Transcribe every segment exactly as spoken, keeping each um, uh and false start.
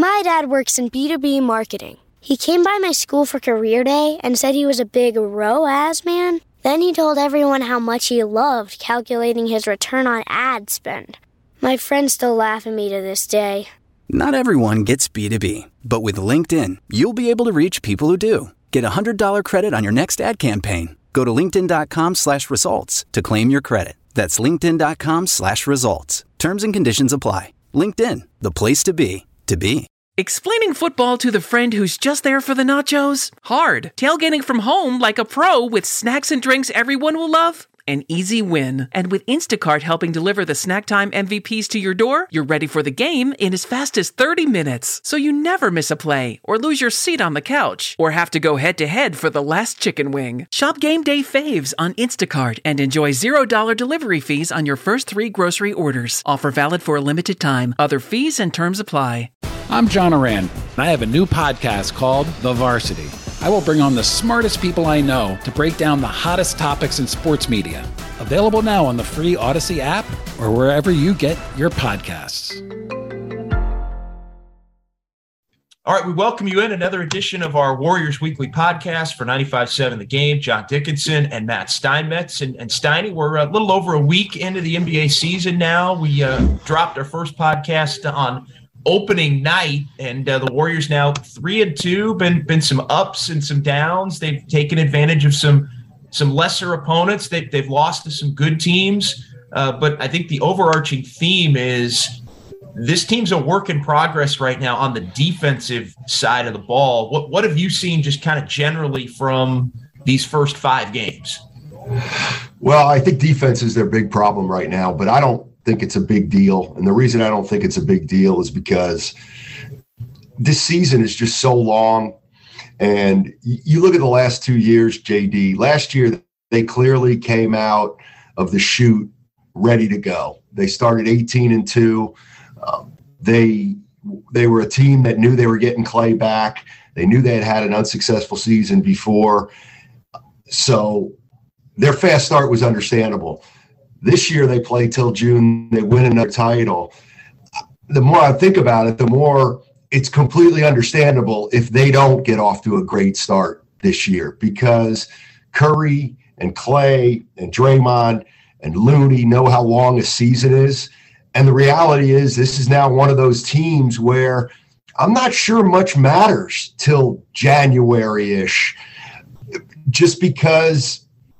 My dad works in B two B marketing. He came by my school for career day and said he was a big R O A S man. Then he told everyone how much he loved calculating his return on ad spend. My friends still laugh at me to this day. Not everyone gets B two B, but with LinkedIn, you'll be able to reach people who do. Get a one hundred dollars credit on your next ad campaign. Go to linkedin.com slash results to claim your credit. That's linkedin.com slash results. Terms and conditions apply. LinkedIn, the place to be, to be. Explaining football to the friend who's just there for the nachos? Hard. Tailgating from home like a pro with snacks and drinks everyone will love? An easy win. And with Instacart helping deliver the snack time M V Ps to your door, you're ready for the game in as fast as thirty minutes. So you never miss a play, or lose your seat on the couch, or have to go head-to-head for the last chicken wing. Shop Game Day Faves on Instacart and enjoy zero dollars delivery fees on your first three grocery orders. Offer valid for a limited time. Other fees and terms apply. I'm John Oran, and I have a new podcast called The Varsity. I will bring on the smartest people I know to break down the hottest topics in sports media. Available now on the free Odyssey app or wherever you get your podcasts. All right, we welcome you in another edition of our Warriors Weekly podcast for ninety-five point seven The Game. John Dickinson and Matt Steinmetz. And, and Steiny, we're a little over a week into the N B A season now. We uh, dropped our first podcast on opening night, and uh, the Warriors now three and two. Been been some ups and some downs. They've taken advantage of some some lesser opponents. They've they've lost to some good teams. Uh, but I think the overarching theme is this team's a work in progress right now on the defensive side of the ball. What what have you seen just kind of generally from these first five games? Well, I think defense is their big problem right now, but I don't think it's a big deal. And the reason I don't think it's a big deal is because this season is just so long. And you look at the last two years, J D, last year, they clearly came out of the chute ready to go. They started eighteen and two. Um, they, they were a team that knew they were getting Clay back. They knew they had had an unsuccessful season before. So their fast start was understandable. This year they play till June, they win another title. The more I think about it, the more it's completely understandable if they don't get off to a great start this year, because Curry and Clay and Draymond and Looney know how long a season is. And the reality is this is now one of those teams where I'm not sure much matters till January-ish, just because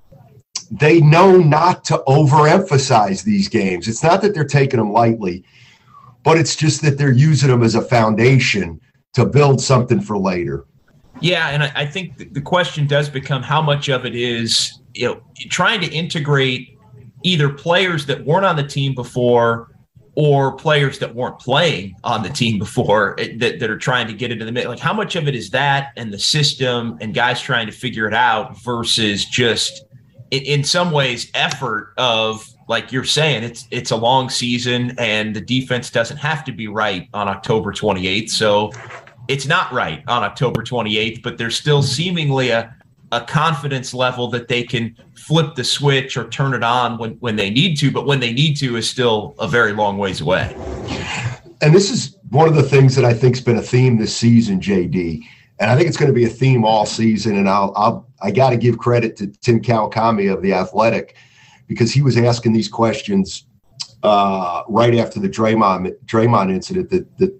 they know not to overemphasize these games. It's not that they're taking them lightly, but it's just that they're using them as a foundation to build something for later. Yeah, and I think the question does become how much of it is, you know, trying to integrate either players that weren't on the team before or players that weren't playing on the team before that, that are trying to get into the mix. Like, how much of it is that and the system and guys trying to figure it out versus just – in some ways effort of, like you're saying, it's it's a long season and the defense doesn't have to be right on October twenty-eighth. So it's not right on October twenty-eighth, but there's still seemingly a, a confidence level that they can flip the switch or turn it on when, when they need to, but when they need to is still a very long ways away. And this is one of the things that I think has been a theme this season, J D. And I think it's going to be a theme all season. And I'll, I'll I got to give credit to Tim Kawakami of The Athletic, because he was asking these questions uh, right after the Draymond Draymond incident, the the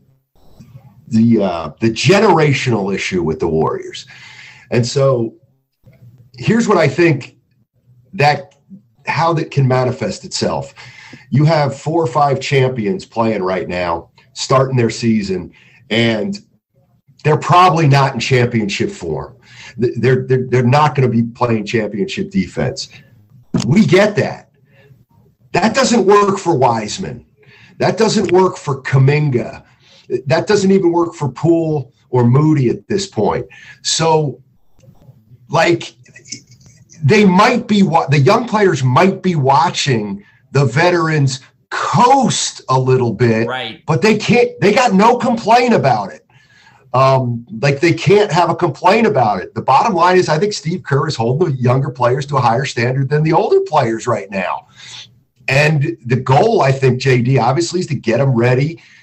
the, uh, the generational issue with the Warriors. And so here's what I think that how that can manifest itself. You have four or five champions playing right now, starting their season, and they're probably not in championship form. They're, they're, they're not going to be playing championship defense. We get that. That doesn't work for Wiseman. That doesn't work for Kuminga. That doesn't even work for Poole or Moody at this point. So, like, they might be – the young players might be watching the veterans coast a little bit, right? But they can't – they got no complaint about it. Um, like they can't have a complaint about it. The bottom line is I think Steve Kerr is holding the younger players to a higher standard than the older players right now. And the goal, I think, J D, obviously is to get them ready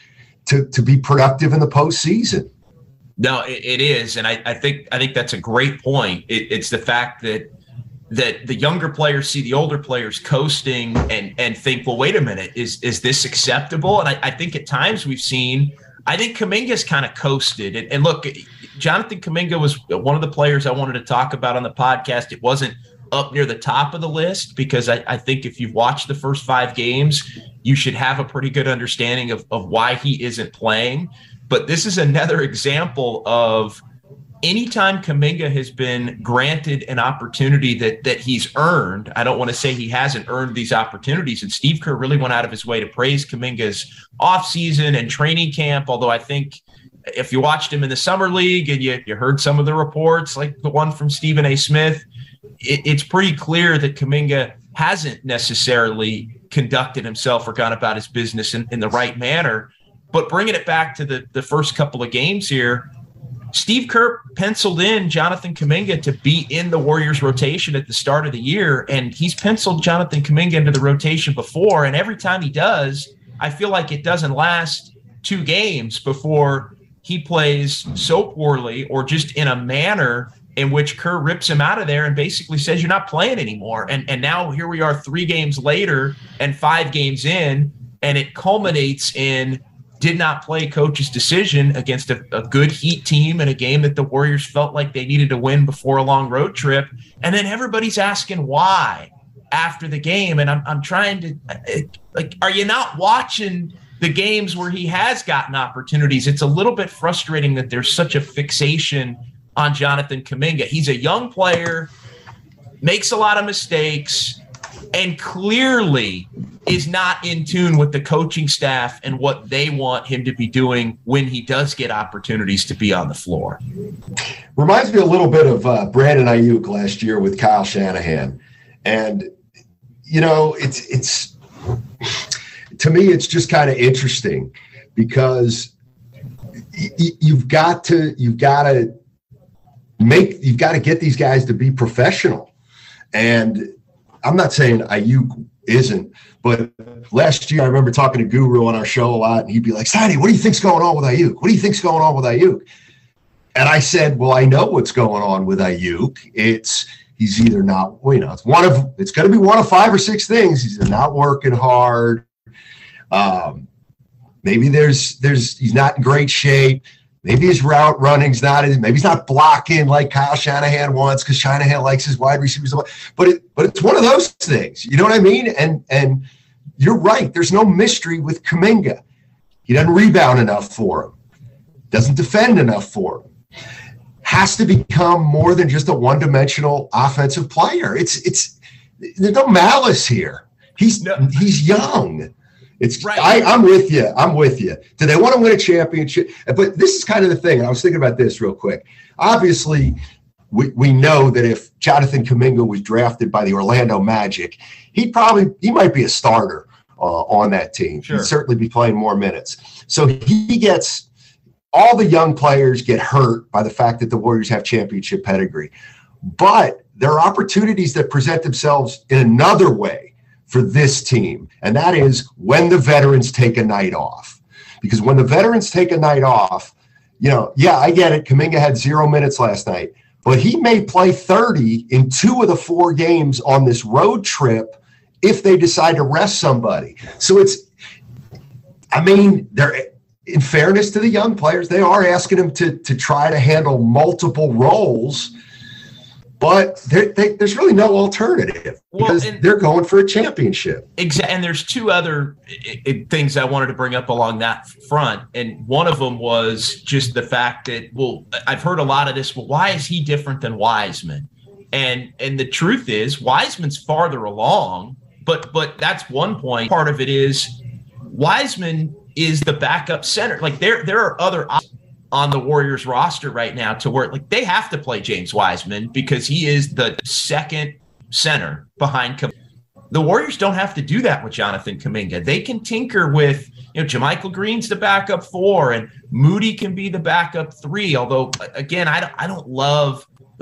to, to be productive in the postseason. No, it, it is. And I, I think I think that's a great point. It, it's the fact that that the younger players see the older players coasting and and think, well, wait a minute, is is this acceptable? And I, I think at times we've seen, I think Kuminga's kind of coasted. And, and look, Jonathan Kuminga was one of the players I wanted to talk about on the podcast. It wasn't up near the top of the list because I, I think if you've watched the first five games, you should have a pretty good understanding of, of why he isn't playing. But this is another example of anytime Kuminga has been granted an opportunity that that he's earned. I don't want to say he hasn't earned these opportunities. And Steve Kerr really went out of his way to praise Kuminga's offseason and training camp, although I think if you watched him in the summer league and you, you heard some of the reports, like the one from Stephen A. Smith, it, it's pretty clear that Kuminga hasn't necessarily conducted himself or gone about his business in, in the right manner. But bringing it back to the, the first couple of games here, Steve Kerr penciled in Jonathan Kuminga to be in the Warriors rotation at the start of the year, and he's penciled Jonathan Kuminga into the rotation before, and every time he does, I feel like it doesn't last two games before he plays so poorly or just in a manner in which Kerr rips him out of there and basically says you're not playing anymore. And, and now here we are three games later and five games in, and it culminates in did not play coach's decision against a, a good Heat team in a game that the Warriors felt like they needed to win before a long road trip. And then everybody's asking why after the game. And I'm, I'm trying to it, like, are you not watching the games where he has gotten opportunities? It's a little bit frustrating that there's such a fixation on Jonathan Kuminga. He's a young player, makes a lot of mistakes, and clearly is not in tune with the coaching staff and what they want him to be doing when he does get opportunities to be on the floor. Reminds me a little bit of uh, Brandon Ayuk last year with Kyle Shanahan. And, you know, it's, it's to me, it's just kind of interesting because y- y- you've got to, you've got to make, you've got to get these guys to be professional. And I'm not saying Ayuk isn't, but last year I remember talking to Guru on our show a lot, and he'd be like, Sadie, what do you think's going on with Ayuk? What do you think's going on with Ayuk? And I said, well, I know what's going on with Ayuk. It's he's either not, well, you know, it's one of, it's going to be one of five or six things. He's either not working hard. Um, maybe there's, there's, he's not in great shape. Maybe his route running's not, maybe he's not blocking like Kyle Shanahan wants because Shanahan likes his wide receivers. But it, but it's one of those things. You know what I mean? And and you're right. There's no mystery with Kuminga. He doesn't rebound enough for him. Doesn't defend enough for him. Has to become more than just a one-dimensional offensive player. It's it's there's no malice here. He's no. he's young. It's right. I, I'm with you. I'm with you. Do they want to win a championship? But this is kind of the thing. I was thinking about this real quick. Obviously, we, we know that if Jonathan Kuminga was drafted by the Orlando Magic, he'd probably he might be a starter uh, on that team. Sure. He'd certainly be playing more minutes. So he gets all the young players get hurt by the fact that the Warriors have championship pedigree. But there are opportunities that present themselves in another way for this team, and that is when the veterans take a night off. Because when the veterans take a night off, you know, yeah, I get it. Kuminga had zero minutes last night, but he may play thirty in two of the four games on this road trip if they decide to rest somebody. So it's, I mean, they're, in fairness to the young players, they are asking them to, to try to handle multiple roles. But they, there's really no alternative because well, they're going for a championship. Exactly. And there's two other it, it, things I wanted to bring up along that front. And one of them was just the fact that, well, I've heard a lot of this. Well, why is he different than Wiseman? And and the truth is Wiseman's farther along. But but that's one point. Part of it is Wiseman is the backup center. Like there there are other options on the Warriors roster right now to where like they have to play James Wiseman because he is the second center behind Kuminga. The Warriors don't have to do that with Jonathan Kuminga. They can tinker with, you know, JaMychal Green's the backup four and Moody can be the backup three. Although again, I don't, I don't love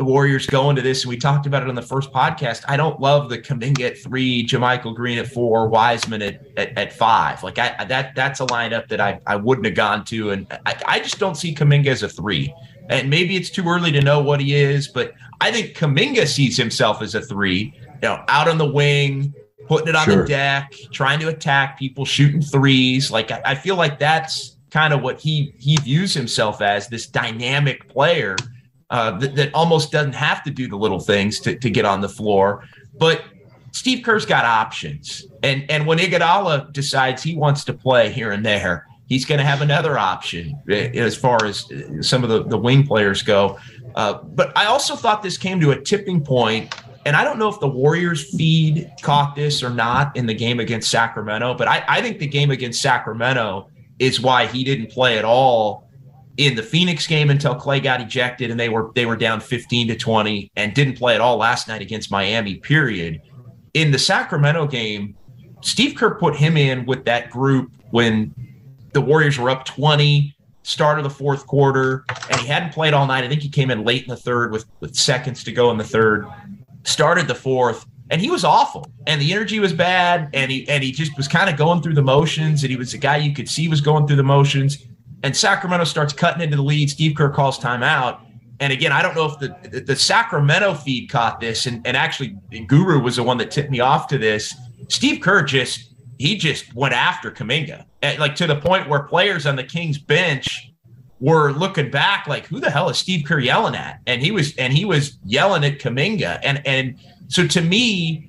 the Warriors go into this, and we talked about it on the first podcast. I don't love the Kuminga at three, JaMychal Green at four, Wiseman at, at, at five. Like I, that, that's a lineup that I, I wouldn't have gone to. And I, I just don't see Kuminga as a three. And maybe it's too early to know what he is, but I think Kuminga sees himself as a three, you know, out on the wing, putting it on sure. the deck, trying to attack people, shooting threes. Like I, I feel like that's kind of what he, he views himself as, this dynamic player. Uh, that, that almost doesn't have to do the little things to, to get on the floor. But Steve Kerr's got options. And and when Iguodala decides he wants to play here and there, he's going to have another option as far as some of the, the wing players go. Uh, but I also thought this came to a tipping point, and I don't know if the Warriors feed caught this or not in the game against Sacramento, but I, I think the game against Sacramento is why he didn't play at all in the Phoenix game until Clay got ejected, and they were they were down fifteen to twenty and didn't play at all last night against Miami, period. In the Sacramento game, Steve Kerr put him in with that group when the Warriors were up twenty, start of the fourth quarter, and he hadn't played all night. I think he came in late in the third with, with seconds to go in the third, started the fourth, and he was awful. And the energy was bad, and he and he just was kind of going through the motions, and he was a guy you could see was going through the motions. And Sacramento starts cutting into the lead. Steve Kerr calls timeout. And again, I don't know if the, the, the Sacramento feed caught this. And, and actually, Guru was the one that tipped me off to this. Steve Kerr just, he just went after Kuminga. And like to the point where players on the Kings bench were looking back like, who the hell is Steve Kerr yelling at? And he was, and he was yelling at Kuminga. And, and so to me,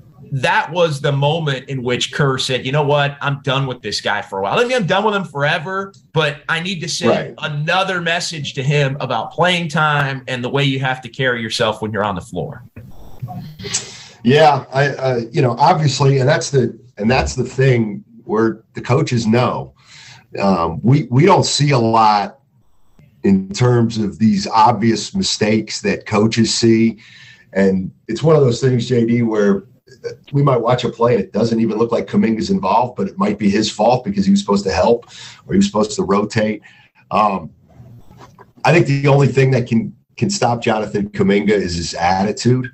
that was the moment in which Kerr said, you know what, I'm done with this guy for a while. I mean, I'm done with him forever, but I need to send right. another message to him about playing time and the way you have to carry yourself when you're on the floor. Yeah, I, uh, you know, obviously, and that's the and that's the thing where the coaches know. Um, we we don't see a lot in terms of these obvious mistakes that coaches see, and it's one of those things, J D, where we might watch a play and it doesn't even look like Kuminga's involved, but it might be his fault because he was supposed to help or he was supposed to rotate. Um, I think the only thing that can can stop Jonathan Kuminga is his attitude.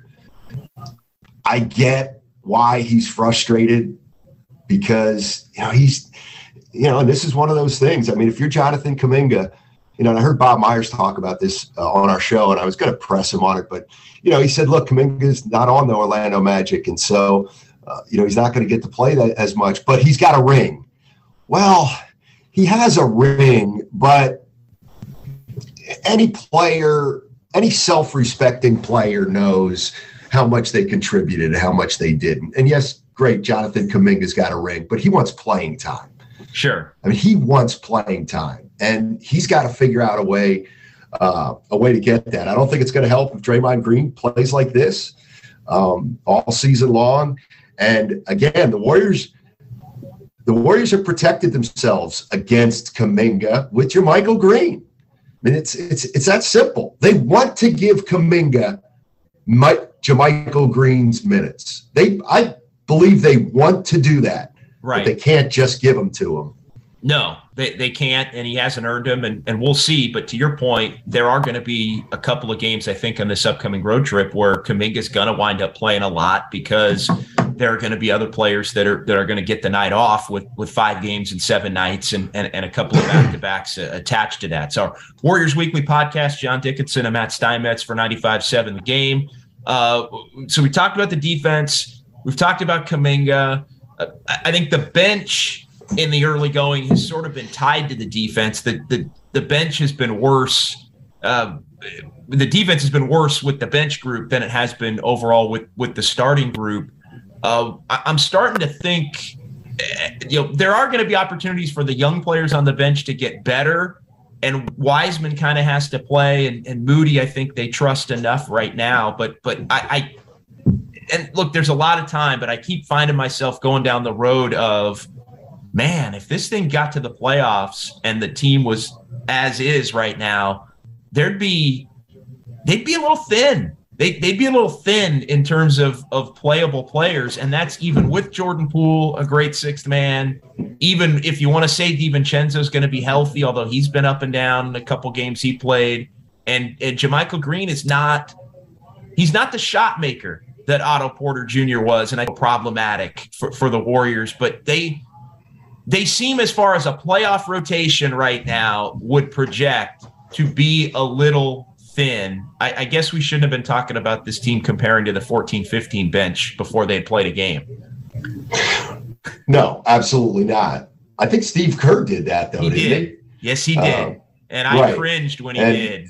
I get why he's frustrated because, you know, he's, you know, and this is one of those things. I mean, if you're Jonathan Kuminga, you know, and I heard Bob Myers talk about this uh, on our show, and I was going to press him on it, but, you know, he said, look, Kuminga's not on the Orlando Magic, and so, uh, you know, he's not going to get to play that as much, but he's got a ring. Well, he has a ring, but any player, any self-respecting player knows how much they contributed and how much they didn't. And yes, great, Jonathan Kuminga's got a ring, but he wants playing time. Sure. I mean, he wants playing time, and he's got to figure out a way, uh, a way to get that. I don't think it's going to help if Draymond Green plays like this um, all season long. And again, the Warriors, the Warriors have protected themselves against Kuminga with JaMychal Green. I mean, it's it's it's that simple. They want to give Kuminga my, JaMychal Green's minutes. They, I believe, they want to do that. Right. But they can't just give them to him. No, they, they can't, and he hasn't earned them, and, and we'll see. But to your point, there are going to be a couple of games, I think, on this upcoming road trip where Kuminga's going to wind up playing a lot because there are going to be other players that are that are going to get the night off with, with five games and seven nights and, and, and a couple of back-to-backs uh, attached to that. So Warriors Weekly Podcast, John Dickinson and Matt Steinmetz for ninety-five seven The Game. Uh, so we talked about the defense. We've talked about Kuminga. Uh, I think the bench in the early going has sort of been tied to the defense. The the, the bench has been worse. Uh, the defense has been worse with the bench group than it has been overall with, with the starting group. Uh, I, I'm starting to think, you know, there are going to be opportunities for the young players on the bench to get better. And Wiseman kind of has to play, and, and Moody, I think they trust enough right now. But but I, I and look, there's a lot of time, but I keep finding myself going down the road of, man, if this thing got to the playoffs and the team was as is right now, there'd be they'd be a little thin. They, they'd be a little thin in terms of, of playable players, and that's even with Jordan Poole, a great sixth man. Even if you want to say DiVincenzo's going to be healthy, although he's been up and down in a couple games he played. And, and JaMychal Green is not he's not the shot maker that Otto Porter Junior was, and I know problematic for, for the Warriors, but they they seem, as far as a playoff rotation right now, would project to be a little thin. I, I guess we shouldn't have been talking about this team comparing to the fourteen fifteen bench before they had played a game. No, absolutely not. I think Steve Kerr did that, though, he didn't did. he? Yes, he did. Um, and I right. cringed when he and, did.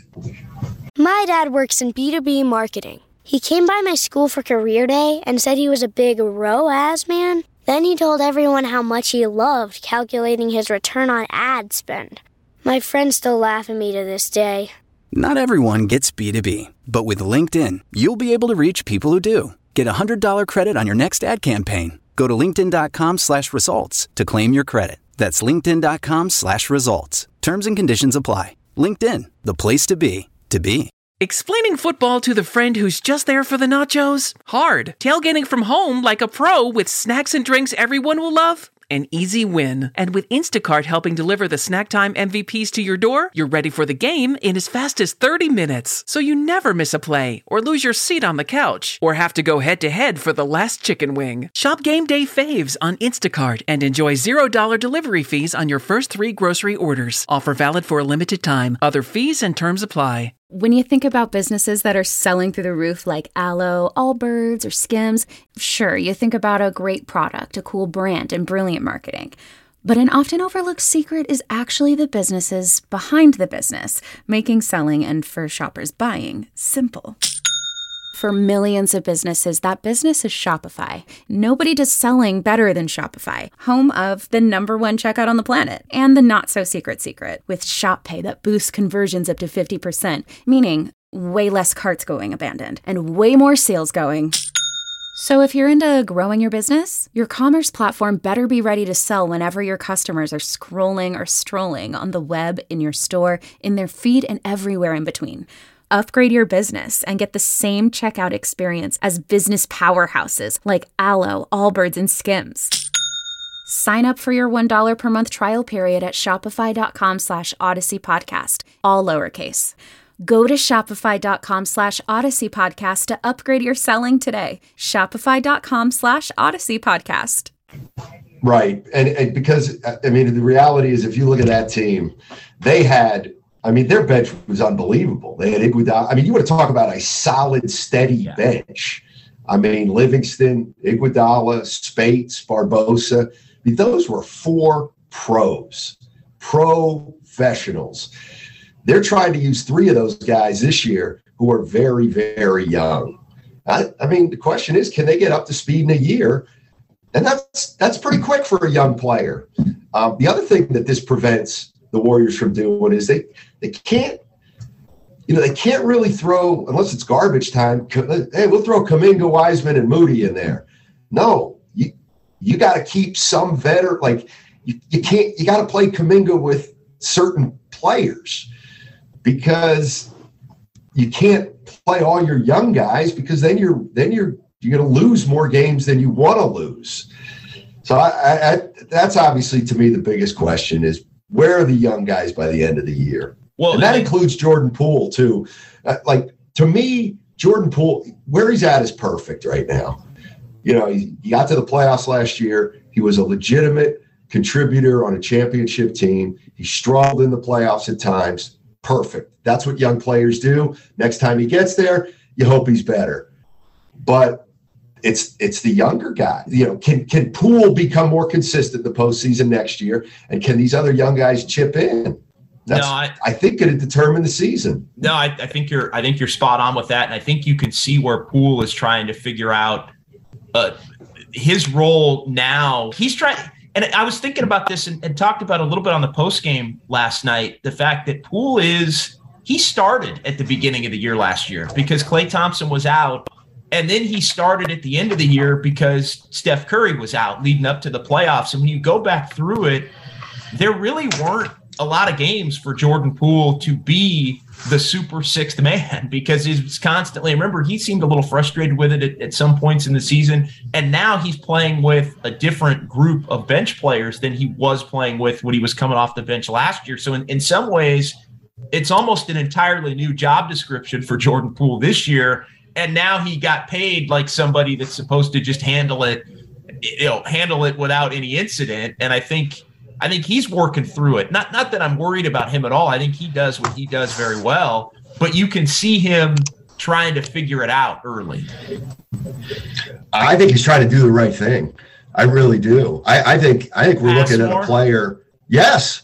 My dad works in B two B marketing. He came by my school for career day and said he was a big R O A S man. Then he told everyone how much he loved calculating his return on ad spend. My friends still laugh at me to this day. Not everyone gets B two B, but with LinkedIn, you'll be able to reach people who do. Get a one hundred dollars credit on your next ad campaign. Go to linkedin.com slash results to claim your credit. That's linkedin.com slash results. Terms and conditions apply. LinkedIn, the place to be, to be. Explaining football to the friend who's just there for the nachos? Hard. Tailgating from home like a pro with snacks and drinks everyone will love? An easy win. And with Instacart helping deliver the snack time M V Ps to your door, you're ready for the game in as fast as thirty minutes. So you never miss a play, or lose your seat on the couch, or have to go head-to-head for the last chicken wing. Shop Game Day faves on Instacart and enjoy zero dollars delivery fees on your first three grocery orders. Offer valid for a limited time. Other fees and terms apply. When you think about businesses that are selling through the roof like Aloe, Allbirds, or Skims, sure, you think about a great product, a cool brand, and brilliant marketing. But an often overlooked secret is actually the businesses behind the business, making selling and, for shoppers, buying simple. For millions of businesses, that business is Shopify. Nobody does selling better than Shopify, home of the number one checkout on the planet, and the not-so-secret secret, with Shop Pay that boosts conversions up to fifty percent, meaning way less carts going abandoned, and way more sales going. So if you're into growing your business, your commerce platform better be ready to sell whenever your customers are scrolling or strolling on the web, in your store, in their feed, and everywhere in between. Upgrade your business and get the same checkout experience as business powerhouses like Aloe, Allbirds, and Skims. Sign up for your one dollar per month trial period at shopify.com slash Odyssey Podcast, all lowercase. Go to shopify.com slash Odyssey Podcast to upgrade your selling today. Shopify.com slash Odyssey Podcast. Right. And, and because, I mean, the reality is if you look at that team, they had – I mean, their bench was unbelievable. They had Iguodala. I mean, you want to talk about a solid, steady yeah. bench. I mean, Livingston, Iguodala, Spates, Barbosa. I mean, those were four pros, professionals. They're trying to use three of those guys this year who are very, very young. I, I mean, the question is, can they get up to speed in a year? And that's that's pretty quick for a young player. Um, the other thing that this prevents the Warriors from doing is they they can't, you know, they can't really throw, unless it's garbage time, hey, we'll throw Kuminga, Wiseman, and Moody in there. No, you you got to keep some veteran, like you, you can't, you got to play Kuminga with certain players because you can't play all your young guys because then you're then you're you're going to lose more games than you want to lose. So I, I, I, that's obviously to me the biggest question is, where are the young guys by the end of the year? Well, and that I, includes Jordan Poole too. Uh, like to me, Jordan Poole, where he's at is perfect right now. You know, he, he got to the playoffs last year. He was a legitimate contributor on a championship team. He struggled in the playoffs at times. Perfect. That's what young players do. Next time he gets there, you hope he's better. But It's it's the younger guy. You know, can can Poole become more consistent the postseason next year, and can these other young guys chip in? That's, no, I, I think going to determine the season. No, I, I think you're I think you're spot on with that, and I think you can see where Poole is trying to figure out uh, his role now. He's trying, and I was thinking about this and, and talked about a little bit on the post game last night. The fact that Poole is he started at the beginning of the year last year because Klay Thompson was out. And then he started at the end of the year because Steph Curry was out leading up to the playoffs. And when you go back through it, there really weren't a lot of games for Jordan Poole to be the super sixth man because he's constantly, remember, he seemed a little frustrated with it at, at some points in the season. And now he's playing with a different group of bench players than he was playing with when he was coming off the bench last year. So in, in some ways, it's almost an entirely new job description for Jordan Poole this year. and now he got paid like somebody that's supposed to just handle it, you know, handle it without any incident. And I think, I think he's working through it. Not, not that I'm worried about him at all. I think he does what he does very well, but you can see him trying to figure it out early. I think he's trying to do the right thing. I really do. I, I think, I think we're Pass looking more? at a player. Yes,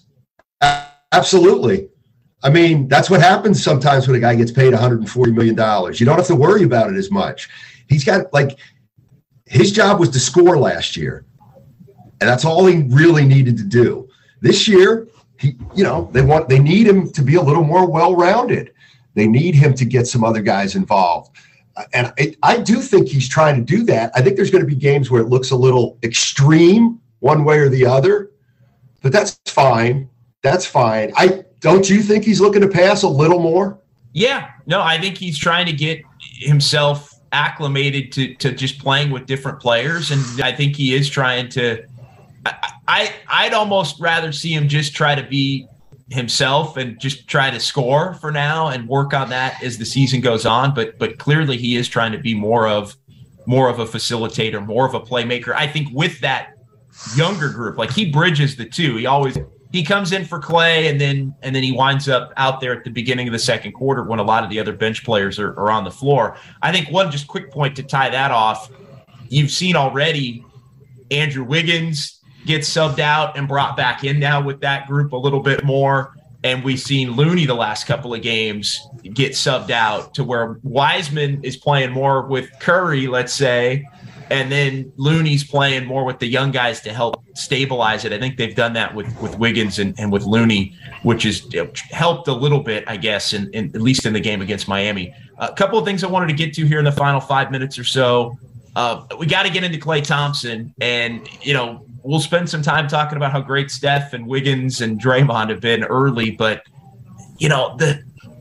absolutely. I mean, that's what happens sometimes when a guy gets paid one hundred forty million dollars. You don't have to worry about it as much. He's got, like, his job was to score last year, and that's all he really needed to do. This year, he, you know, they want, they need him to be a little more well-rounded. They need him to get some other guys involved. And it, I do think he's trying to do that. I think there's going to be games where it looks a little extreme one way or the other, but that's fine. That's fine. I don't you think he's looking to pass a little more? Yeah, no, I think he's trying to get himself acclimated to to just playing with different players, and I think he is trying to. I, I I'd almost rather see him just try to be himself and just try to score for now and work on that as the season goes on. But but clearly he is trying to be more of more of a facilitator, more of a playmaker. I think with that younger group, like he bridges the two. He always. He comes in for Clay, and then and then he winds up out there at the beginning of the second quarter when a lot of the other bench players are, are on the floor. I think one just quick point to tie that off, you've seen already Andrew Wiggins get subbed out and brought back in now with that group a little bit more, and we've seen Looney the last couple of games get subbed out to where Wiseman is playing more with Curry, let's say, and then Looney's playing more with the young guys to help stabilize it. I think they've done that with, with Wiggins and, and with Looney, which has helped a little bit, I guess, in, in, at least in the game against Miami. A couple of things I wanted to get to here in the final five minutes or so. Uh, we got to get into Klay Thompson, and, you know, we'll spend some time talking about how great Steph and Wiggins and Draymond have been early, but, you know, the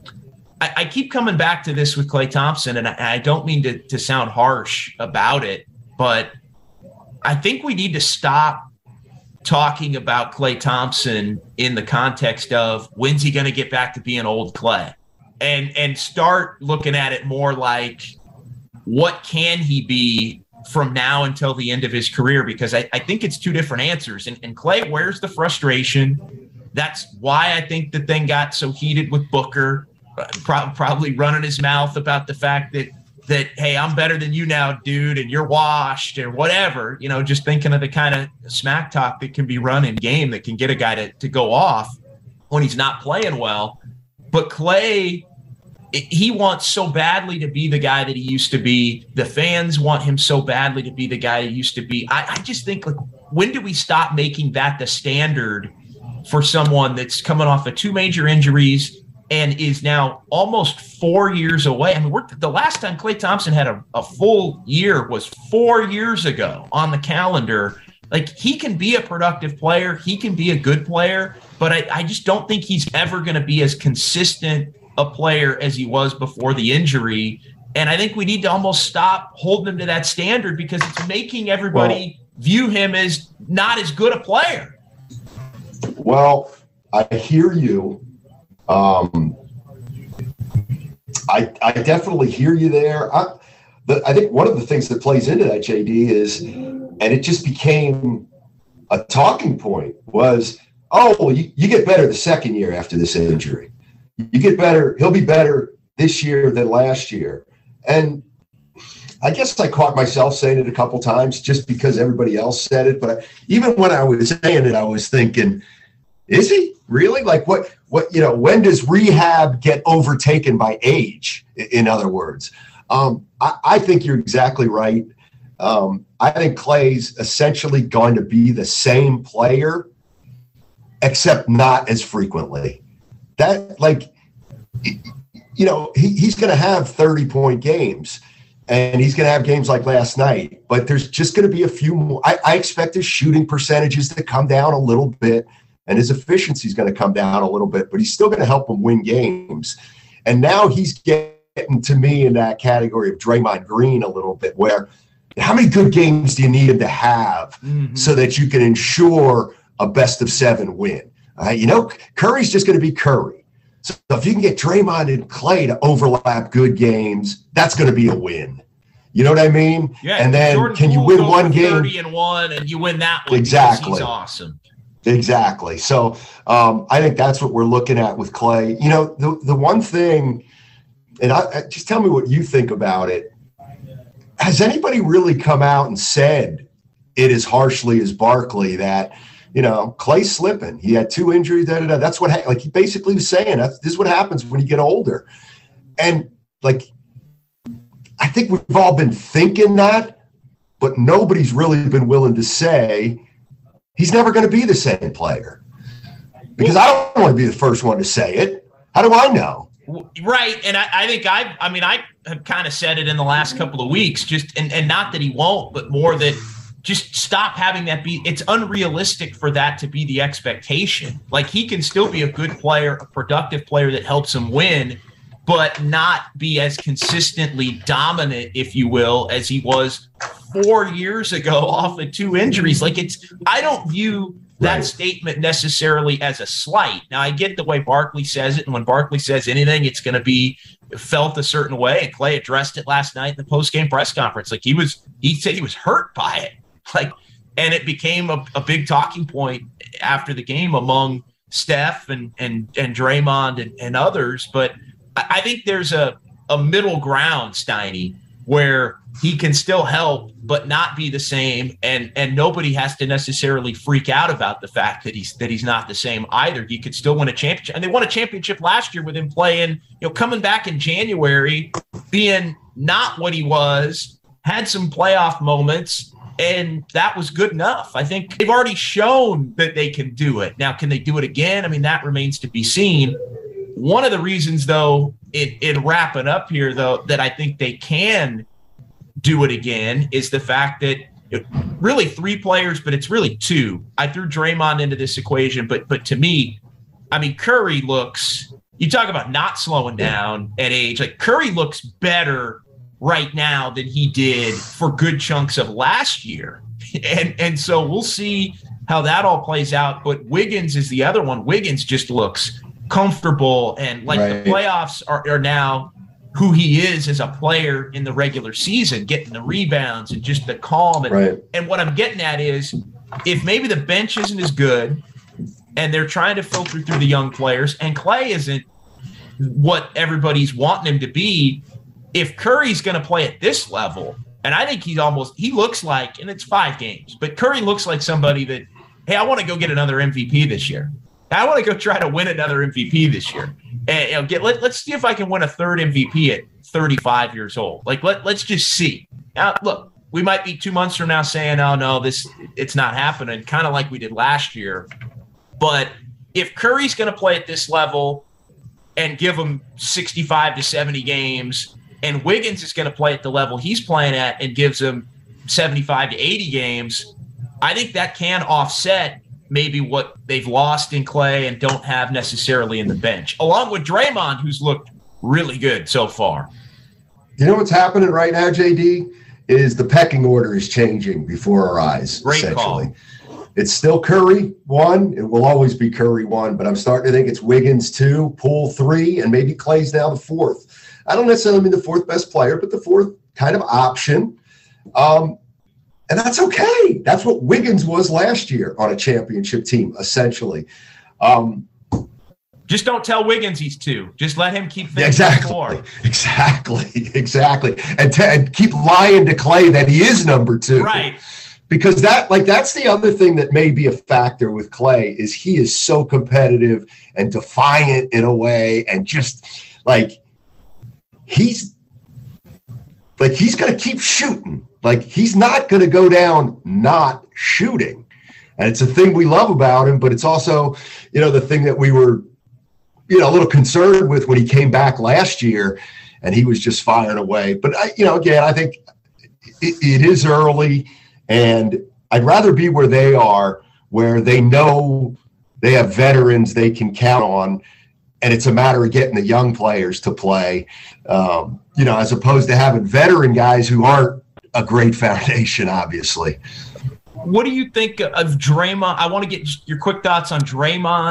I, I keep coming back to this with Klay Thompson, and I, I don't mean to, to sound harsh about it, but I think we need to stop talking about Klay Thompson in the context of when's he going to get back to being old Klay, and and start looking at it more like what can he be from now until the end of his career, because I, I think it's two different answers. And, and Klay, where's the frustration? That's why I think the thing got so heated with Booker, pro- probably running his mouth about the fact that that, hey, I'm better than you now, dude, and you're washed or whatever, you know, just thinking of the kind of smack talk that can be run in game that can get a guy to, to go off when he's not playing well. But Klay, he wants so badly to be the guy that he used to be. The fans want him so badly to be the guy he used to be. I, I just think, like, when do we stop making that the standard for someone that's coming off of two major injuries and is now almost four years away? I mean, we're, the last time Klay Thompson had a, a full year was four years ago on the calendar. Like, he can be a productive player. He can be a good player, but I, I just don't think he's ever going to be as consistent a player as he was before the injury. And I think we need to almost stop holding him to that standard, because it's making everybody well, view him as not as good a player. Well, I hear you. Um, I, I definitely hear you there. I, the, I think one of the things that plays into that, J D, is, and it just became a talking point, was, oh, well, you, you get better the second year after this injury. You get better. He'll be better this year than last year. And I guess I caught myself saying it a couple times just because everybody else said it. But I, even when I was saying it, I was thinking, is he really? Like, what, what, you know, when does rehab get overtaken by age? In other words, um, I, I think you're exactly right. Um, I think Klay's essentially going to be the same player, except not as frequently. That, like, you know, he, he's going to have thirty-point games, and he's going to have games like last night, but there's just going to be a few more. I, I expect his shooting percentages to come down a little bit, and his efficiency is going to come down a little bit, but he's still going to help him win games. And now he's getting, to me, in that category of Draymond Green a little bit, where how many good games do you need him to have mm-hmm. so that you can ensure a best of seven win? Uh, you know, Curry's just going to be Curry. So if you can get Draymond and Klay to overlap good games, that's going to be a win. You know what I mean? Yeah. And then Jordan can you Poole win one game? thirty and one, and you win that one. Exactly. He's awesome. Exactly. So um, I think that's what we're looking at with Klay. You know, the the one thing, and I, I, just tell me what you think about it. Has anybody really come out and said it as harshly as Barkley that, you know, Klay's slipping? He had two injuries. Da, da, da. That's what, ha- like he basically was saying, that's, this is what happens when you get older. And like, I think we've all been thinking that, but nobody's really been willing to say he's never going to be the same player. Because I don't want to be the first one to say it. How do I know? Right. And I, I think I, I mean, I have kind of said it in the last couple of weeks, just, and, and not that he won't, but more that just stop having that be, it's unrealistic for that to be the expectation. Like he can still be a good player, a productive player that helps him win, but not be as consistently dominant, if you will, as he was four years ago off of two injuries. Like it's, I don't view that right. statement necessarily as a slight. Now I get the way Barkley says it. And when Barkley says anything, it's going to be felt a certain way. And Klay addressed it last night in the post-game press conference. Like he was, he said he was hurt by it. Like, and it became a, a big talking point after the game among Steph and, and, and Draymond and, and others. But I think there's a, a middle ground, Steiny, where he can still help but not be the same, and and nobody has to necessarily freak out about the fact that he's that he's not the same either. He could still win a championship, and they won a championship last year with him playing, you know, coming back in January, being not what he was, had some playoff moments, and that was good enough. I think they've already shown that they can do it. Now, can they do it again? I mean, that remains to be seen. One of the reasons, though, in, in wrapping up here, though, that I think they can do it again is the fact that it, really three players, but it's really two. I threw Draymond into this equation, but but to me, I mean, Curry looks – you talk about not slowing down at age. Like Curry looks better right now than he did for good chunks of last year. And, and so we'll see how that all plays out. But Wiggins is the other one. Wiggins just looks – comfortable, and like right. the playoffs are, are now who he is as a player in the regular season, getting the rebounds and just the calm. And, right. and what I'm getting at is if maybe the bench isn't as good and they're trying to filter through the young players and Klay isn't what everybody's wanting him to be, if Curry's going to play at this level, and I think he's almost, he looks like, and it's five games, but Curry looks like somebody that, hey, I want to go get another M V P this year. I want to go try to win another M V P this year. And you know, get let, let's see if I can win a third M V P at thirty-five years old. Like let let's just see. Now, look, we might be two months from now saying, "Oh no, this it's not happening," kind of like we did last year. But if Curry's going to play at this level and give him sixty-five to seventy games, and Wiggins is going to play at the level he's playing at and gives him seventy-five to eighty games, I think that can offset maybe what they've lost in Klay and don't have necessarily in the bench, along with Draymond, who's looked really good so far. You know what's happening right now, J D, is the pecking order is changing before our eyes, Great essentially. Call. It's still Curry, one. It will always be Curry, one. But I'm starting to think it's Wiggins, two, Poole, three, and maybe Klay's now the fourth. I don't necessarily mean the fourth best player, but the fourth kind of option. Um, And that's okay. That's what Wiggins was last year on a championship team, essentially. Um, Just don't tell Wiggins he's two. Just let him keep thinking exactly, four. Exactly, exactly. And, t- and keep lying to Klay that he is number two. Right. Because that, like, that's the other thing that may be a factor with Klay is he is so competitive and defiant in a way, and just like he's like he's going to keep shooting. Like, he's not going to go down not shooting. And it's a thing we love about him, but it's also, you know, the thing that we were, you know, a little concerned with when he came back last year and he was just firing away. But, I, you know, again, I think it, it is early, and I'd rather be where they are, where they know they have veterans they can count on, and it's a matter of getting the young players to play, um, you know, as opposed to having veteran guys who aren't a great foundation, obviously. What do you think of Draymond? I want to get just your quick thoughts on Draymond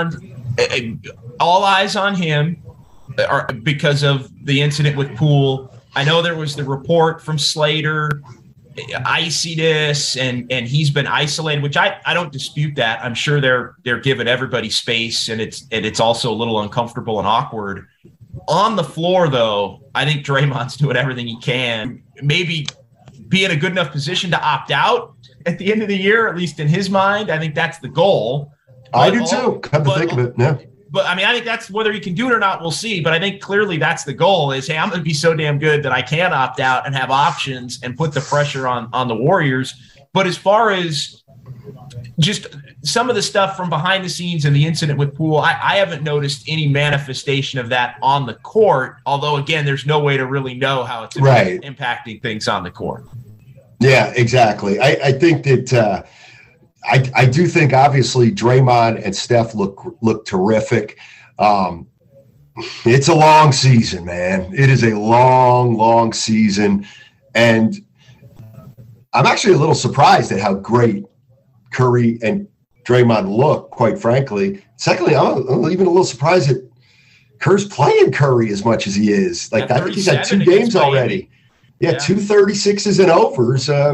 all eyes on him because of the incident with Poole. I know there was the report from Slater, iciness, and and he's been isolated, which I, I don't dispute that. I'm sure they're they're giving everybody space, and it's and it's also a little uncomfortable and awkward. On the floor, though, I think Draymond's doing everything he can, maybe be in a good enough position to opt out at the end of the year, at least in his mind. I think that's the goal. I do too. Come to think of it, yeah. But I mean, I think that's whether he can do it or not, we'll see. But I think clearly that's the goal is, hey, I'm going to be so damn good that I can opt out and have options and put the pressure on, on the Warriors. But as far as just some of the stuff from behind the scenes and the incident with Poole, I, I haven't noticed any manifestation of that on the court. Although, again, there's no way to really know how it's right. impacting things on the court. Yeah, exactly. I, I think that uh, – I, I do think obviously Draymond and Steph look look terrific. Um, it's a long season, man. It is a long, long season. And I'm actually a little surprised at how great Curry and Draymond look, quite frankly. Secondly, I'm, I'm even a little surprised that Kerr's playing Curry as much as he is. Like, I think he's had two games already. Yeah, yeah. two thirty-sixes and overs. Uh,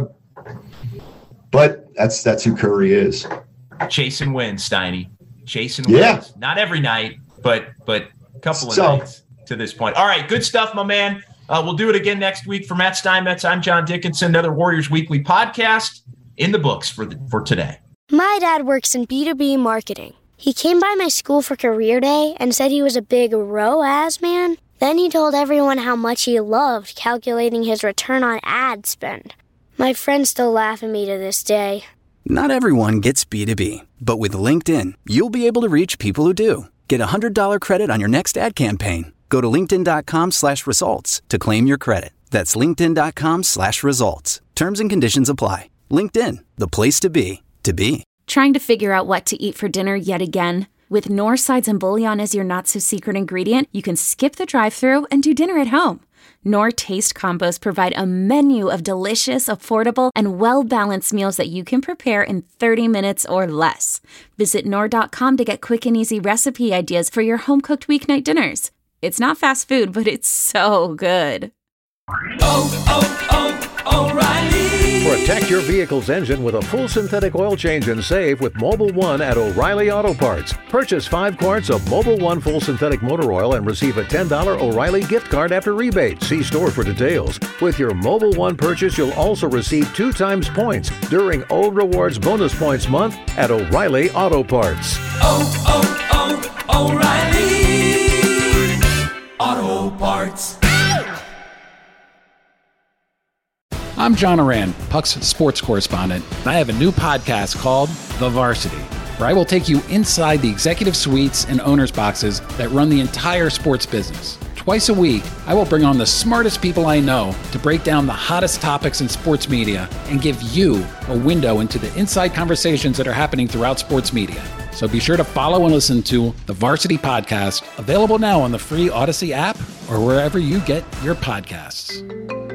but That's that's who Curry is. Chasing wins, Steiny. Chasing yeah. wins. Not every night, but but a couple of so, nights to this point. All right, good stuff, my man. Uh, we'll do it again next week. For Matt Steinmetz, I'm John Dickinson. Another Warriors Weekly podcast in the books for the, for today. My dad works in B two B marketing. He came by my school for career day and said he was a big R O A S man. Then he told everyone how much he loved calculating his return on ad spend. My friends still laugh at me to this day. Not everyone gets B two B, but with LinkedIn, you'll be able to reach people who do. Get a one hundred dollars credit on your next ad campaign. Go to linkedin.com slash results to claim your credit. That's linkedin.com slash results. Terms and conditions apply. LinkedIn, the place to be, to be. Trying to figure out what to eat for dinner yet again? With Knorr Sides and Bouillon as your not-so-secret ingredient, you can skip the drive-thru and do dinner at home. Knorr Taste Combos provide a menu of delicious, affordable, and well-balanced meals that you can prepare in thirty minutes or less. Visit Knorr dot com to get quick and easy recipe ideas for your home-cooked weeknight dinners. It's not fast food, but it's so good. Oh, oh, oh, O'Reilly! Protect your vehicle's engine with a full synthetic oil change and save with Mobil one at O'Reilly Auto Parts. Purchase five quarts of Mobil one full synthetic motor oil and receive a ten dollars O'Reilly gift card after rebate. See store for details. With your Mobil one purchase, you'll also receive two times points during O Rewards Bonus Points Month at O'Reilly Auto Parts. Oh, oh, oh, O'Reilly Auto Parts. I'm John Oran, Puck's sports correspondent, and I have a new podcast called The Varsity, where I will take you inside the executive suites and owners' boxes that run the entire sports business. Twice a week, I will bring on the smartest people I know to break down the hottest topics in sports media and give you a window into the inside conversations that are happening throughout sports media. So be sure to follow and listen to The Varsity Podcast, available now on the free Odyssey app or wherever you get your podcasts.